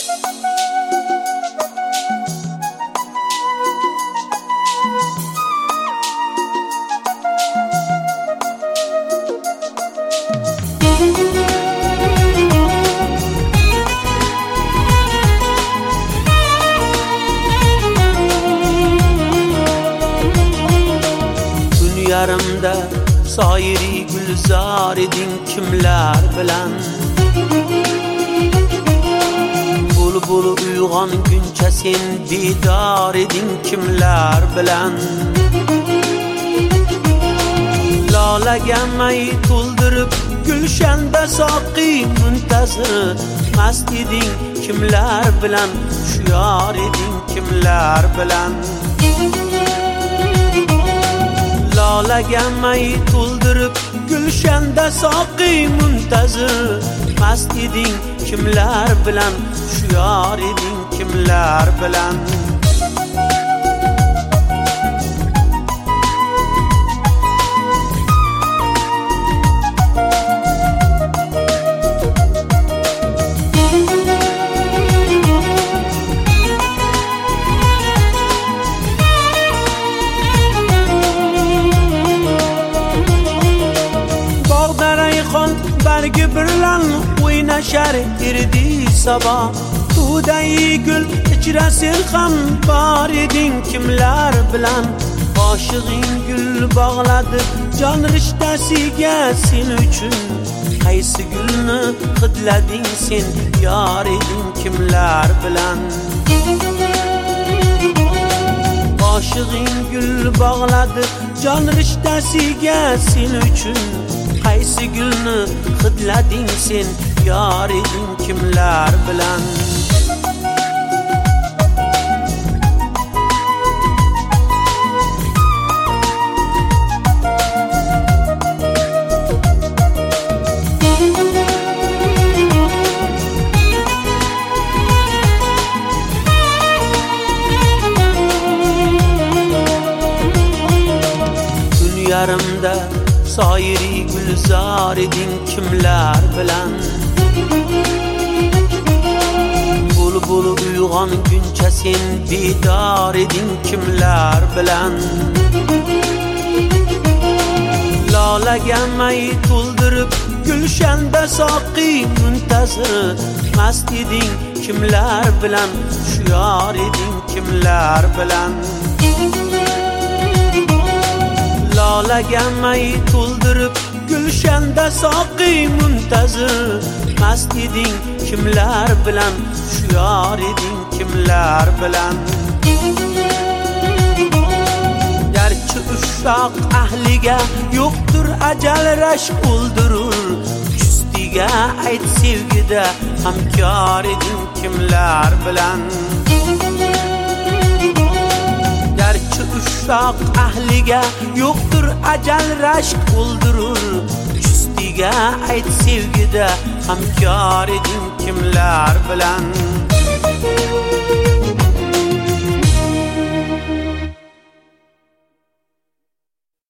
Yarımda sayri gülzar edin kimler bilen Bul uygan günçe sen bidar edin kimler bilen Lalaga may to'ldirib gulshanda soqi muntazir mast edin kimler bilen Shu yor edin kimler bilen Lalaga may to'ldirib gulshanda soqi muntazir mast edin kimlar bilan Shu yor edin kimlar bilan Bargi birlan o'ynashar erdi sabah To'day gul ichra sen ham bor eding kimlar bilan Oshig'ing gul bog'ladi jon rishtasiga sen uchun Qaysi gulni hidlading sen yor eding kimlar bilan Oshig'ing gul bog'ladi jon rishtasiga sen uchun Qaysi gulni hidlading sen yor eding kimlar bilan Gün yarımda sayri gulzar edin kimlar bilan Bul uygan günçe sen bidar edin kimlar bilan Lalaga may to'ldirib gulshanda soqi muntazir mast edin kimlar bilan Shu yor edin kimlar bilan Lalaga may to'ldirib gulshanda soqi muntazir mast edin kimlar bilan Shu yor edin kimlar bilan Garchi ushoq ahliga yo'qdir ajal rashk o'ldirur Justiga ayt sevgida hamkor edin kimlar bilan Garchi ushoq ahliga yo'qdir ajal rashk o'ldirur Justiga ayt sevgida hamkor edin kimlar bilan